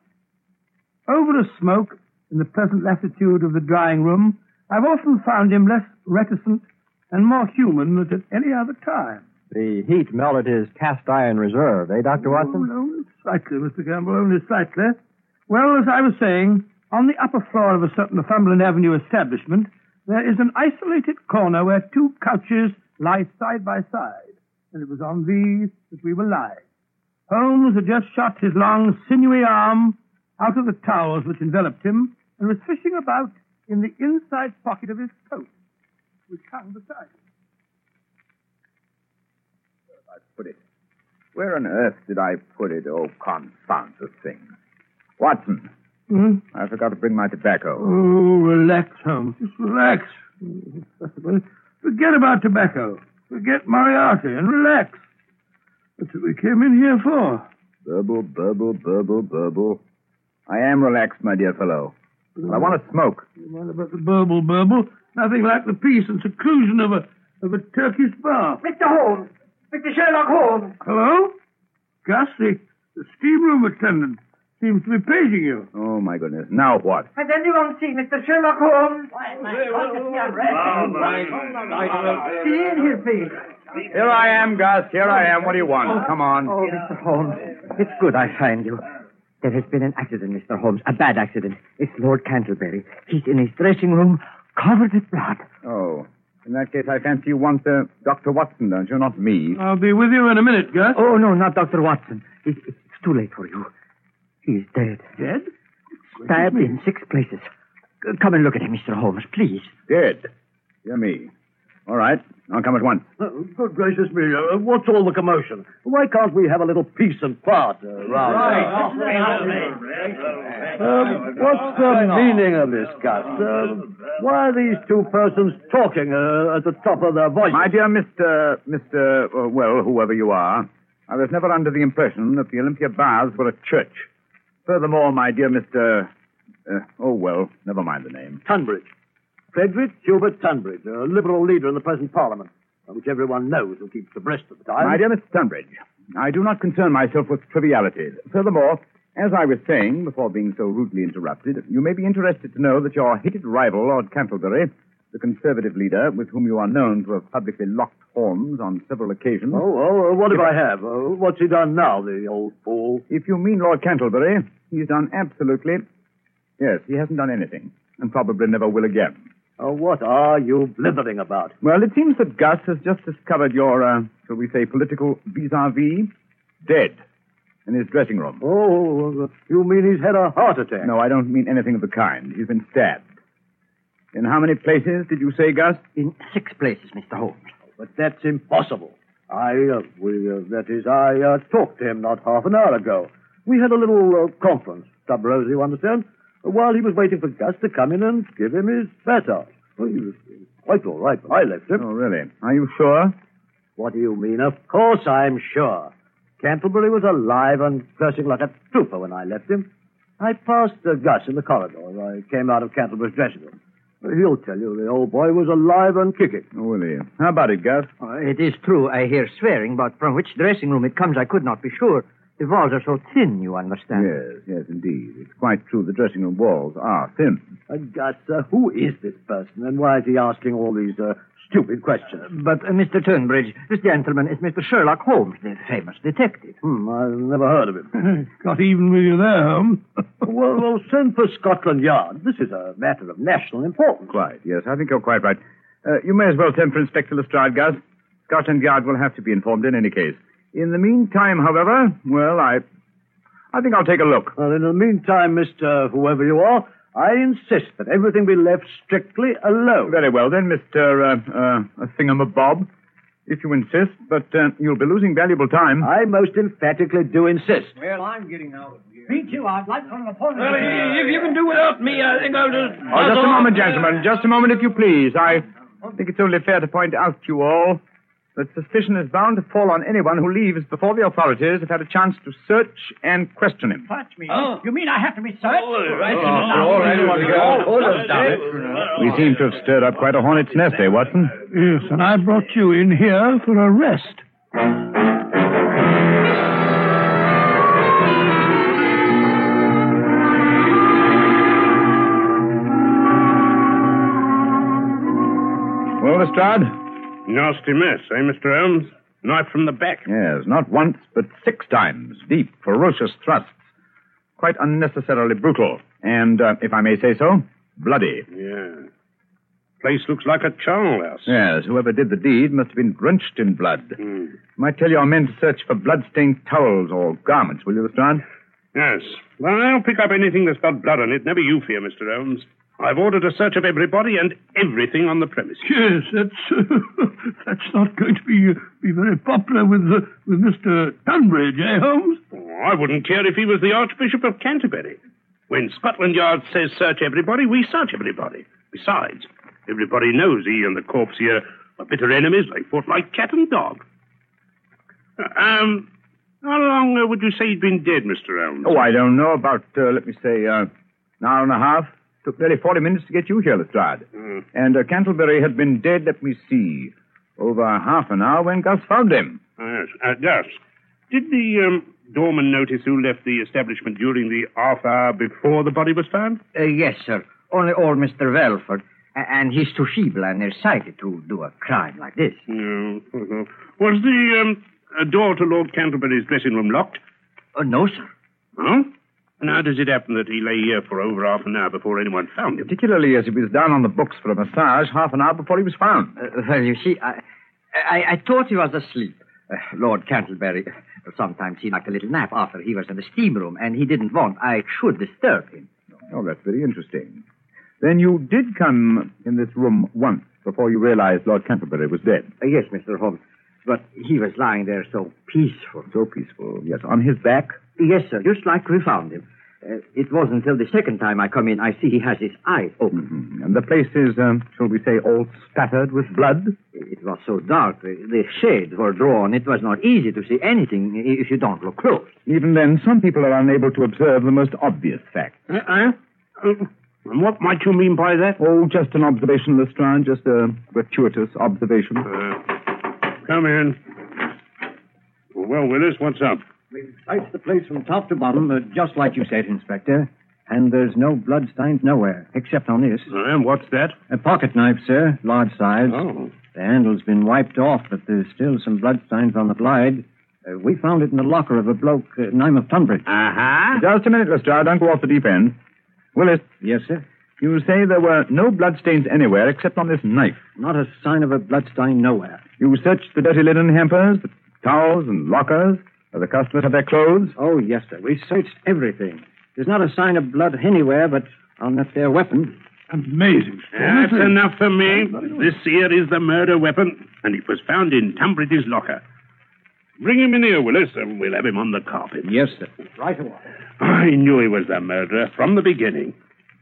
Over a smoke, in the pleasant latitude of the drawing room, I've often found him less reticent and more human than at any other time. The heat melted his cast-iron reserve, eh, Doctor Watson? Oh, only slightly, Mister Campbell, only slightly. Well, as I was saying, on the upper floor of a certain Northumberland Avenue establishment, there is an isolated corner where two couches lie side by side, and it was on these that we were lying. Holmes had just shot his long, sinewy arm out of the towels which enveloped him and was fishing about in the inside pocket of his coat, which hung beside him. I put it. Where on earth did I put it? Oh, confound the thing. Watson. Hmm? I forgot to bring my tobacco. Oh, relax, Holmes. Just relax. Forget about tobacco. Forget Moriarty and relax. That's what we came in here for. Burble, burble, burble, burble. I am relaxed, my dear fellow. But I want to smoke. You mind about the burble, burble? Nothing like the peace and seclusion of a of a Turkish bath. Mister Holmes! Mister Sherlock Holmes! Hello? Gus, the, the steam room attendant seems to be paging you. Oh, my goodness. Now what? Has anyone seen Mister Sherlock Holmes? See in his face. Here I am, Gus. Here I am. What do you want? Come on. Oh, Mister Holmes, it's good I find you. There has been an accident, Mister Holmes. A bad accident. It's Lord Canterbury. He's in his dressing room, covered with blood. Oh. In that case, I fancy you want uh, Doctor Watson, don't you? Not me. I'll be with you in a minute, Gus. Oh, no, not Doctor Watson. It, it's too late for you. He's dead. Dead? Stabbed in six places. Come and look at him, Mister Holmes, please. Dead? Dear me. All right. I'll come at once. Uh, good gracious me. Uh, what's all the commotion? Why can't we have a little peace and quiet uh, around Right. Um, what's the meaning of this, Gus? Uh, why are these two persons talking uh, at the top of their voices? My dear Mister Mister Uh, well, whoever you are, I was never under the impression that the Olympia Baths were a church. Furthermore, my dear Mister Uh, oh, well, never mind the name. Tunbridge. Frederick Hubert Tunbridge, a Liberal leader in the present Parliament, which everyone knows and keeps abreast of the time. My dear Mister Tunbridge, I do not concern myself with trivialities. Furthermore, as I was saying before being so rudely interrupted, you may be interested to know that your hated rival, Lord Cantlebury, the Conservative leader, with whom you are known to have publicly locked horns on several occasions. Oh, well, uh, what if I have? Uh, what's he done now, the old fool? If you mean Lord Cantlebury, he's done absolutely... Yes, he hasn't done anything, and probably never will again. Oh, what are you blithering about? Well, it seems that Gus has just discovered your, uh, shall we say, political vis-a-vis dead in his dressing room. Oh, you mean he's had a heart attack? No, I don't mean anything of the kind. He's been stabbed. In how many places did you say, Gus? In six places, Mister Holmes. But that's impossible. I, uh, we, uh, that is, I uh, talked to him not half an hour ago. We had a little uh, conference, Tub Rosie, you understand? While he was waiting for Gus to come in and give him his fat out. Well, he was quite all right when I left him. Oh, really? Are you sure? What do you mean? Of course I'm sure. Cantlebury was alive and cursing like a trooper when I left him. I passed uh, Gus in the corridor as I came out of Cantlebury's dressing room. He'll tell you the old boy was alive and kicking. Oh, will he? How about it, Gus? Uh, it is true, I hear swearing, but from which dressing room it comes I could not be sure. The walls are so thin, you understand. Yes, yes, indeed. It's quite true the dressing room walls are thin. Uh, Gus, uh, who is this person, and why is he asking all these uh, stupid questions? But, uh, Mister Turnbridge, this gentleman is Mister Sherlock Holmes, the famous detective. Hmm, I've never heard of him. Got even with you there, Holmes. well, well, send for Scotland Yard. This is a matter of national importance. Quite, yes, I think you're quite right. Uh, you may as well send for Inspector Lestrade, Gus. Scotland Yard will have to be informed in any case. In the meantime, however, well, I I think I'll take a look. Well, in the meantime, Mister Whoever you are, I insist that everything be left strictly alone. Very well, then, Mister Uh, uh, Thingamabob, if you insist, but uh, you'll be losing valuable time. I most emphatically do insist. Well, I'm getting out of here. Me too. I'd like some apology. Well, if you can do without me, I think I'll just... Oh, just a moment, gentlemen. Just a moment, if you please. I think it's only fair to point out to you all that suspicion is bound to fall on anyone who leaves before the authorities have had a chance to search and question him. Touch me? Oh. You mean I have to be searched? Oh, right. Oh, all right. We seem to have stirred up quite a hornet's nest, eh, Watson? Yes, and I brought you in here for a rest. Well, Lestrade? Nasty mess, eh, Mister Holmes? Knife from the back. Yes, not once, but six times. Deep, ferocious thrusts. Quite unnecessarily brutal. And, uh, if I may say so, bloody. Yeah. Place looks like a charnel house. Yes, whoever did the deed must have been drenched in blood. Mm. You might tell your men to search for blood-stained towels or garments, will you, Lestrade? Yes. Well, I'll pick up anything that's got blood on it. Never you fear, Mister Holmes. I've ordered a search of everybody and everything on the premises. Yes, that's uh, that's not going to be uh, be very popular with uh, with Mister Tunbridge, eh, Holmes? Oh, I wouldn't care if he was the Archbishop of Canterbury. When Scotland Yard says search everybody, we search everybody. Besides, everybody knows he and the corpse here are bitter enemies. They fought like cat and dog. Uh, um, how long uh, would you say he'd been dead, Mister Holmes? Oh, I don't know. About, uh, let me say, uh, an hour and a half. Took nearly forty minutes to get you here, Lestrade. Mm. And uh, Cantlebury had been dead, let me see, over half an hour when Gus found him. Uh, yes. Uh, Gus, did the um, doorman notice who left the establishment during the half hour before the body was found? Uh, yes, sir. Only old Mister Welford. A- and he's too feeble and nearsighted to do a crime like this. No. Uh-huh. Was the um, uh, door to Lord Canterbury's dressing room locked? Uh, no, sir. Oh? And how does it happen that he lay here for over half an hour before anyone found him? Particularly as he was down on the books for a massage half an hour before he was found. Uh, well, you see, I, I, I thought he was asleep. Uh, Lord Cantlebury sometimes he knocked a little nap after he was in the steam room, and he didn't want I should disturb him. Oh, that's very interesting. Then you did come in this room once before you realized Lord Canterbury was dead? Uh, yes, Mister Holmes. But he was lying there so peaceful. So peaceful, yes. On his back? Yes, sir, just like we found him. Uh, it wasn't until the second time I come in I see he has his eyes open. Mm-hmm. And the place is, um, shall we say, all spattered with blood? It was so dark. The shades were drawn. It was not easy to see anything if you don't look close. Even then, some people are unable to observe the most obvious facts. Uh, uh, uh, and what might you mean by that? Oh, just an observation, Lestrade. Just a gratuitous observation. Uh, come in. Well, Willis, what's up? We've searched the place from top to bottom, uh, just like you said, Inspector. And there's no bloodstains nowhere, except on this. Uh, and what's that? A pocket knife, sir, large size. Oh. The handle's been wiped off, but there's still some bloodstains on the blade. Uh, we found it in the locker of a bloke, uh, name of Tunbridge. Uh-huh. Just a minute, Lestrade. Don't go off the deep end. Willis. Yes, sir? You say there were no bloodstains anywhere except on this knife. Not a sign of a bloodstain nowhere. You searched the dirty linen hampers, the towels and lockers, where the customers had their clothes? Oh, yes, sir. We searched everything. There's not a sign of blood anywhere, but on that there weapon. Amazing. That's enough for me. This here is the murder weapon, and it was found in Tunbridge's locker. Bring him in here, Willis, and we'll have him on the carpet. Yes, sir. Right away. I knew he was the murderer from the beginning.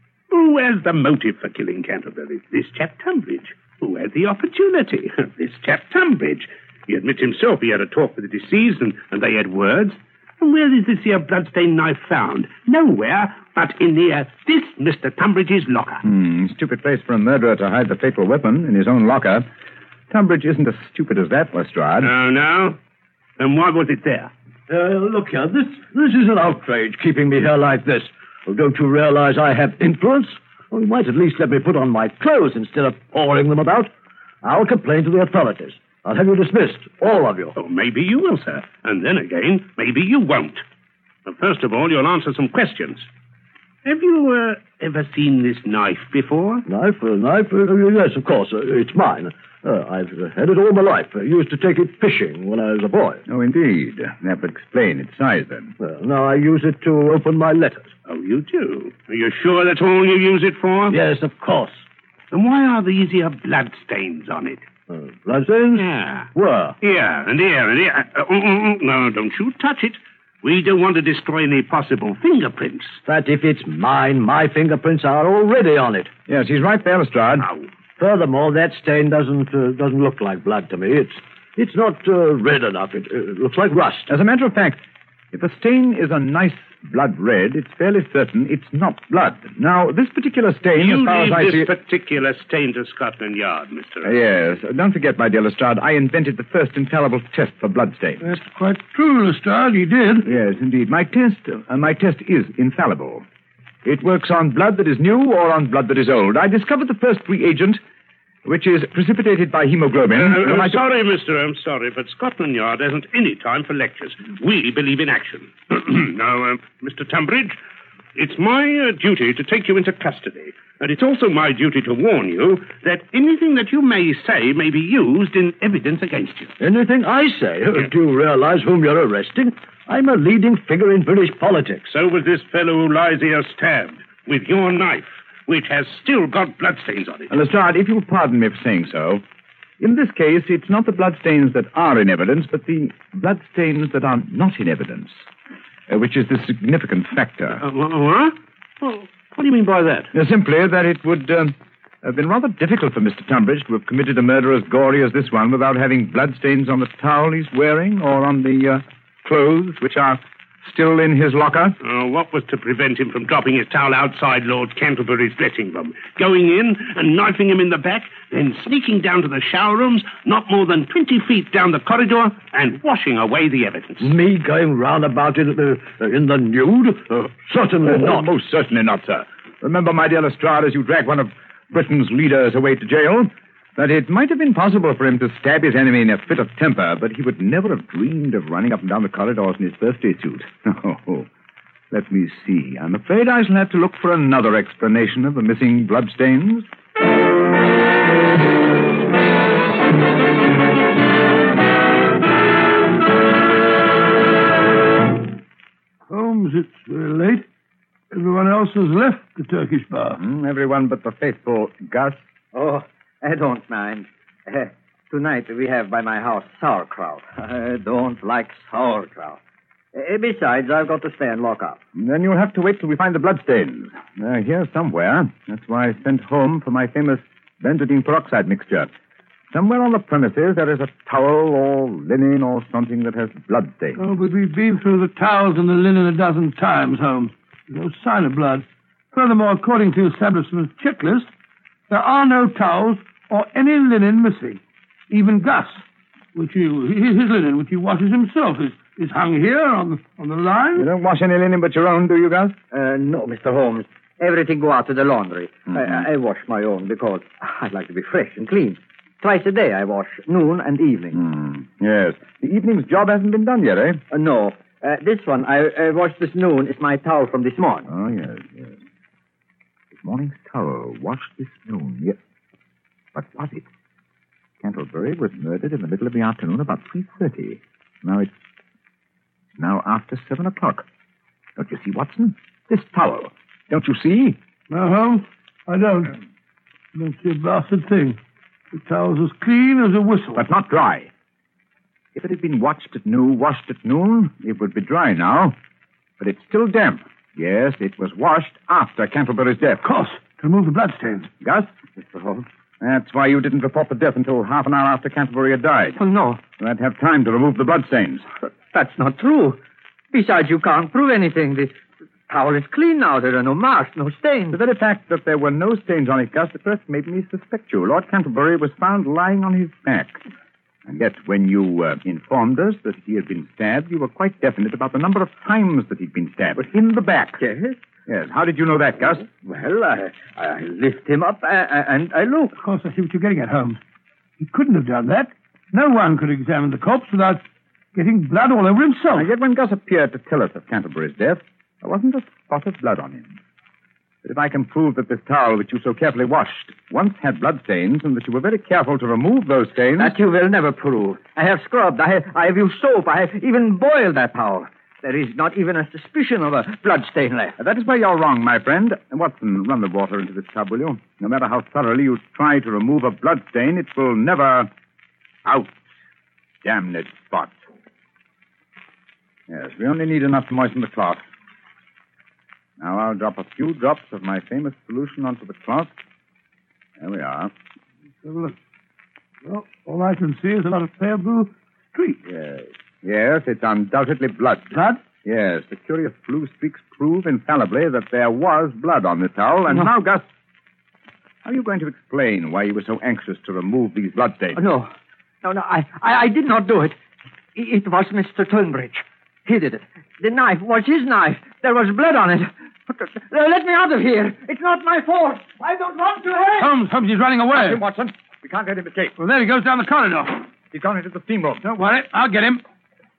Who has the motive for killing Canterbury? This chap Tunbridge. Who had the opportunity? This chap Tunbridge. He admits himself he had a talk with the deceased, and, and they had words. And where is this here bloodstained knife found? Nowhere but in here, this Mister Tunbridge's locker. Hmm, stupid place for a murderer to hide the fatal weapon in his own locker. Tunbridge isn't as stupid as that, Lestrade. No, no. Then why was it there? Uh, look here, this this is an outrage, keeping me here like this. Oh, don't you realize I have influence? Well, you might at least let me put on my clothes instead of pouring them about. I'll complain to the authorities. I'll have you dismissed, all of you. Oh, maybe you will, sir. And then again, maybe you won't. But first of all, you'll answer some questions. Have you uh, ever seen this knife before? Knife? Uh, knife? Uh, yes, of course. Uh, it's mine. Uh, I've uh, had it all my life. I used to take it fishing when I was a boy. Oh, indeed. That would explain its size, then. Well, now I use it to open my letters. Oh, you do? Are you sure that's all you use it for? Yes, of course. And why are these here bloodstains on it? Uh, bloodstains? Yeah. Where? Here and here and here. Uh, mm, mm, mm. No, don't you touch it. We don't want to destroy any possible fingerprints. But if it's mine, my fingerprints are already on it. Yes, he's right there, Lestrade. Now, furthermore, that stain doesn't uh, doesn't look like blood to me. It's it's not uh, red enough. It, uh, it looks like rust. As a matter of fact, if the stain is a nice blood red, it's fairly certain it's not blood. Now, this particular stain, you as far leave as I this see it... particular stain to Scotland Yard, Mister Uh, yes. Don't forget, my dear Lestrade, I invented the first infallible test for bloodstains. That's quite true, Lestrade. You did. Yes, indeed. My test, uh, my test is infallible. It works on blood that is new or on blood that is old. I discovered the first reagent, which is precipitated by hemoglobin. Uh, I'm I... sorry, mister, I'm sorry, but Scotland Yard hasn't any time for lectures. We believe in action. Now, uh, Mister Tunbridge, it's my uh, duty to take you into custody. And it's also my duty to warn you that anything that you may say may be used in evidence against you. Anything I say? Yeah. Do you realize whom you're arresting? I'm a leading figure in British politics. So was this fellow who lies here stabbed with your knife, which has still got bloodstains on it. And Lestrade, if you'll pardon me for saying so, in this case, it's not the bloodstains that are in evidence, but the bloodstains that are not in evidence, uh, which is the significant factor. Uh, what? Well, what do you mean by that? Uh, simply that it would um, have been rather difficult for Mister Tunbridge to have committed a murder as gory as this one without having bloodstains on the towel he's wearing or on the uh, clothes, which are still in his locker. Uh, what was to prevent him from dropping his towel outside Lord Canterbury's dressing room, going in and knifing him in the back, then sneaking down to the shower rooms, not more than twenty feet down the corridor, and washing away the evidence? Me going round about it uh, in the nude? Uh, certainly oh, not. Most certainly not, sir. Remember, my dear Lestrade, as you drag one of Britain's leaders away to jail, that it might have been possible for him to stab his enemy in a fit of temper, but he would never have dreamed of running up and down the corridors in his birthday suit. Oh, let me see. I'm afraid I shall have to look for another explanation of the missing bloodstains. Holmes, it's very late. Everyone else has left the Turkish bar. Mm, everyone but the faithful Gus. Oh, I don't mind. Uh, tonight we have by my house sauerkraut. I don't like sauerkraut. Uh, besides, I've got to stay and lock up. Then you'll have to wait till we find the bloodstains. They're here somewhere. That's why I sent home for my famous benzidine peroxide mixture. Somewhere on the premises there is a towel or linen or something that has bloodstains. Oh, but we've been through the towels and the linen a dozen times, Holmes. There's no sign of blood. Furthermore, according to the establishment's checklist, there are no towels or any linen missing. Even Gus, which he, his linen, which he washes himself, is, is hung here on the, on the line. You don't wash any linen but your own, do you, Gus? Uh, no, Mister Holmes. Everything go out to the laundry. Mm-hmm. I, I wash my own because I like to be fresh and clean. Twice a day I wash, noon and evening. Mm, yes. The evening's job hasn't been done yet, eh? Uh, no. Uh, this one I, I washed this noon. It's my towel from this morning. Oh, yes, yes. This morning's towel, washed this noon, yes. What was it? Cantlebury was murdered in the middle of the afternoon about three thirty. Now it's now after seven o'clock. Don't you see, Watson? This towel. Don't you see? No, Holmes, I don't. I don't see a blasted thing. The towel's as clean as a whistle. But not dry. If it had been washed at noon, washed at noon, it would be dry now. But it's still damp. Yes, it was washed after Cantlebury's death. Of course, to remove the bloodstains. Gus? Mister Holmes. That's why you didn't report the death until half an hour after Canterbury had died. Oh, no. You had to have time to remove the bloodstains. But that's not true. Besides, you can't prove anything. The towel is clean now. There are no marks, no stains. The very fact that there were no stains on it, Gus, at first made me suspect you. Lord Canterbury was found lying on his back. And yet, when you uh, informed us that he had been stabbed, you were quite definite about the number of times that he'd been stabbed. But in the back. Yes? Yes. How did you know that, Gus? Well, I, I lift him up uh, and I look. Of course, I see what you're getting at, Holmes. He couldn't have done that. No one could examine the corpse without getting blood all over himself. And yet, when Gus appeared to tell us of Canterbury's death, there wasn't a spot of blood on him. But if I can prove that this towel which you so carefully washed once had bloodstains and that you were very careful to remove those stains... That you will never prove. I have scrubbed. I have, I have used soap. I have even boiled that towel. There is not even a suspicion of a bloodstain left. That is where you're wrong, my friend. Watson, run the water into this tub, will you? No matter how thoroughly you try to remove a bloodstain, it will never... Out. Damned spot. Yes, we only need enough to moisten the cloth. Now I'll drop a few drops of my famous solution onto the cloth. There we are. Have a look. Well, all I can see is a lot of pale blue streaks. Yes. Yes, it's undoubtedly blood. Blood? Yes, the curious blue streaks prove infallibly that there was blood on the towel. And no. now, Gus, how are you going to explain why you were so anxious to remove these bloodstains? Oh, no. No, no, I, I, I did not do it. It was Mister Turnbridge. He did it. The knife was his knife. There was blood on it. Let me out of here. It's not my fault. I don't want to hurt. Holmes, Holmes, he's running away. Watch him, Watson. We can't let him escape. Well, there he goes down the corridor. He's gone into the steam room. Don't worry. I'll get him.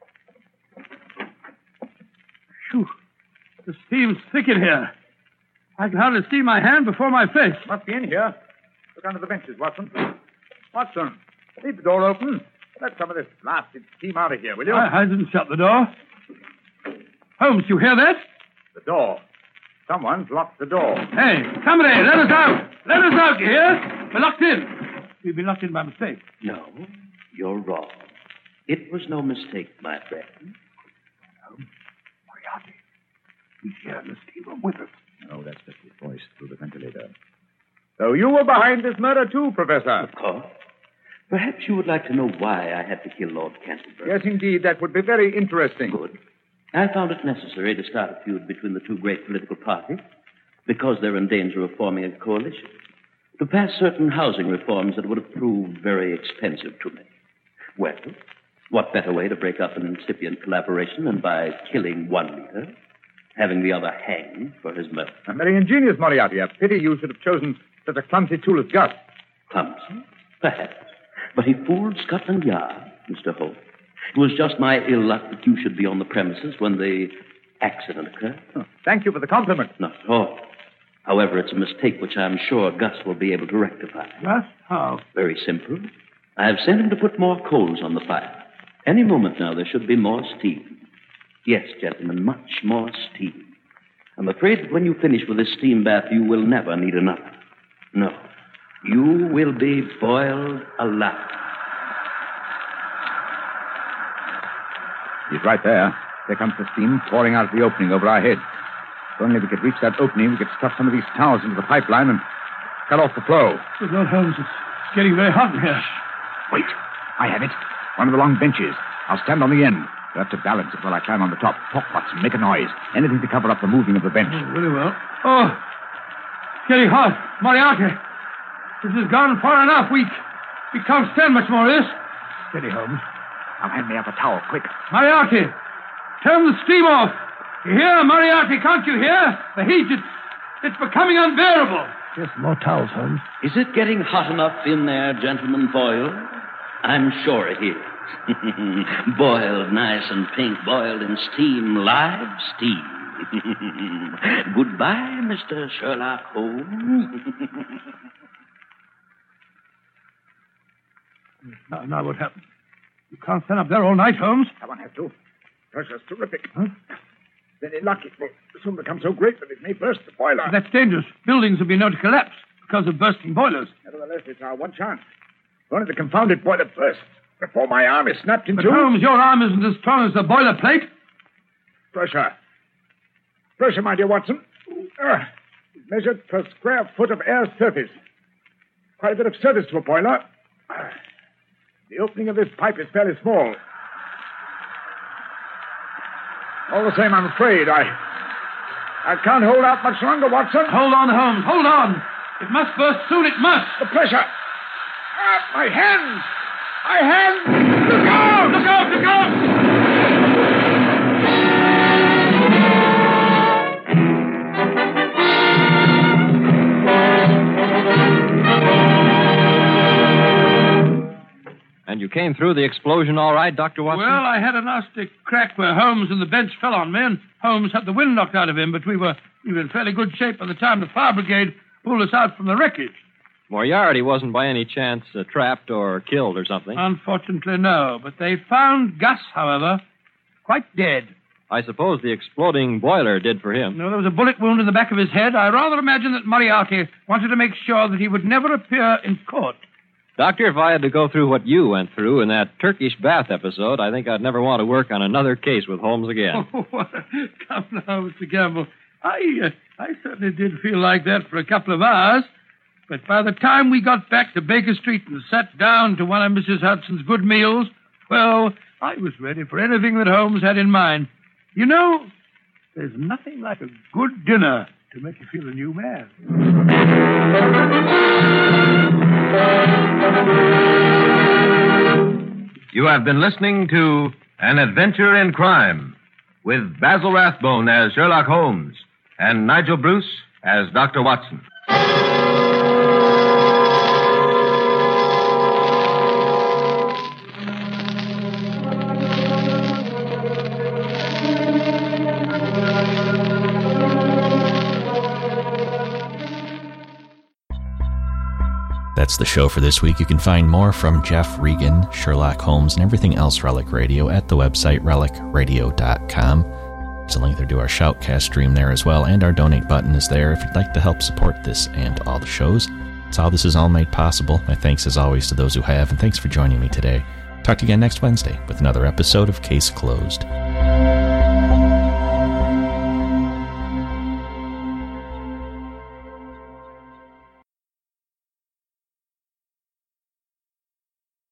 Phew. The steam's thick in here. I can hardly see my hand before my face. Must be in here. Look under the benches, Watson. Watson, leave the door open. Let some of this blasted steam out of here, will you? I, I didn't shut the door. Holmes, you hear that? The door. Someone's locked the door. Hey, somebody, let us out. Let us out, you hear? We're locked in. We've been locked in by mistake. No, you're wrong. It was no mistake, my friend. Moriarty. He's here in the steam room with us. Oh, that's just his voice through the ventilator. So you were behind this murder, too, Professor? Of course. Perhaps you would like to know why I had to kill Lord Canterbury. Yes, indeed. That would be very interesting. Good. I found it necessary to start a feud between the two great political parties because they're in danger of forming a coalition to pass certain housing reforms that would have proved very expensive to me. Well, what better way to break up an incipient collaboration than by killing one leader, having the other hanged for his murder? A very ingenious, Moriarty. A pity you should have chosen such a clumsy tool as Gus. Clumsy? Perhaps. But he fooled Scotland Yard, Mister Holt. It was just my ill luck that you should be on the premises when the accident occurred. Oh, thank you for the compliment. Not at all. However, it's a mistake which I'm sure Gus will be able to rectify. Gus? How? Very simple. I have sent him to put more coals on the fire. Any moment now, there should be more steam. Yes, gentlemen, much more steam. I'm afraid that when you finish with this steam bath, you will never need another. No. You will be boiled alive. He's right there. There comes the steam pouring out of the opening over our heads. If only we could reach that opening, we could stuff some of these towels into the pipeline and cut off the flow. Good Lord, Holmes, it's getting very hot in here. Wait. I have it. One of the long benches. I'll stand on the end. You'll have to balance it while I climb on the top. Talk, Watson. Make a noise. Anything to cover up the moving of the bench. Oh, very well. Oh, it's getting hot. Moriarty, this has gone far enough. We, we can't stand much more of this. Steady, Holmes. Now hand me up a towel, quick. Moriarty, turn the steam off. You hear, Moriarty? Can't you hear? The heat, it's, it's becoming unbearable. Just more towels, Holmes. Is it getting hot enough in there, Gentleman Boyle? I'm sure it is. Boiled nice and pink, boiled in steam, live steam. Goodbye, Mister Sherlock Holmes. now, now what happened? You can't stand up there all night, Holmes. I won't have to. Pressure's terrific. Huh? Any luck, it will soon become so great that it may burst the boiler. That's dangerous. Buildings will be known to collapse because of bursting boilers. Nevertheless, it's our one chance. Only the confounded boiler bursts before my arm is snapped in But two. Holmes, your arm isn't as strong as the boiler plate. Pressure. Pressure, my dear Watson. Uh, measured per square foot of air surface. Quite a bit of service to a boiler. Uh, the opening of this pipe is fairly small. All the same, I'm afraid I... I can't hold out much longer, Watson. Hold on, Holmes. Hold on. It must burst soon. It must. The pressure. Ah, my hands. My hands. Look out! Look out! Look out! And you came through the explosion all right, Doctor Watson? Well, I had a nasty crack where Holmes and the bench fell on me, and Holmes had the wind knocked out of him, but we were, we were in fairly good shape by the time the fire brigade pulled us out from the wreckage. Moriarty wasn't by any chance uh, trapped or killed or something? Unfortunately, no. But they found Gus, however, quite dead. I suppose the exploding boiler did for him. No, there was a bullet wound in the back of his head. I rather imagine that Moriarty wanted to make sure that he would never appear in court. Doctor, if I had to go through what you went through in that Turkish bath episode, I think I'd never want to work on another case with Holmes again. Oh, come now, Mister Gamble. I, uh, I certainly did feel like that for a couple of hours. But by the time we got back to Baker Street and sat down to one of Missus Hudson's good meals, well, I was ready for anything that Holmes had in mind. You know, there's nothing like a good dinner to make you feel a new man. You have been listening to An Adventure in Crime with Basil Rathbone as Sherlock Holmes and Nigel Bruce as Doctor Watson. That's the show for this week. You can find more from Jeff Regan, Sherlock Holmes, and everything else Relic Radio at the website relic radio dot com. There's a link there to our Shoutcast stream there as well, and our donate button is there if you'd like to help support this and all the shows. It's how this is all made possible. My thanks as always to those who have, and thanks for joining me today. Talk to you again next Wednesday with another episode of Case Closed.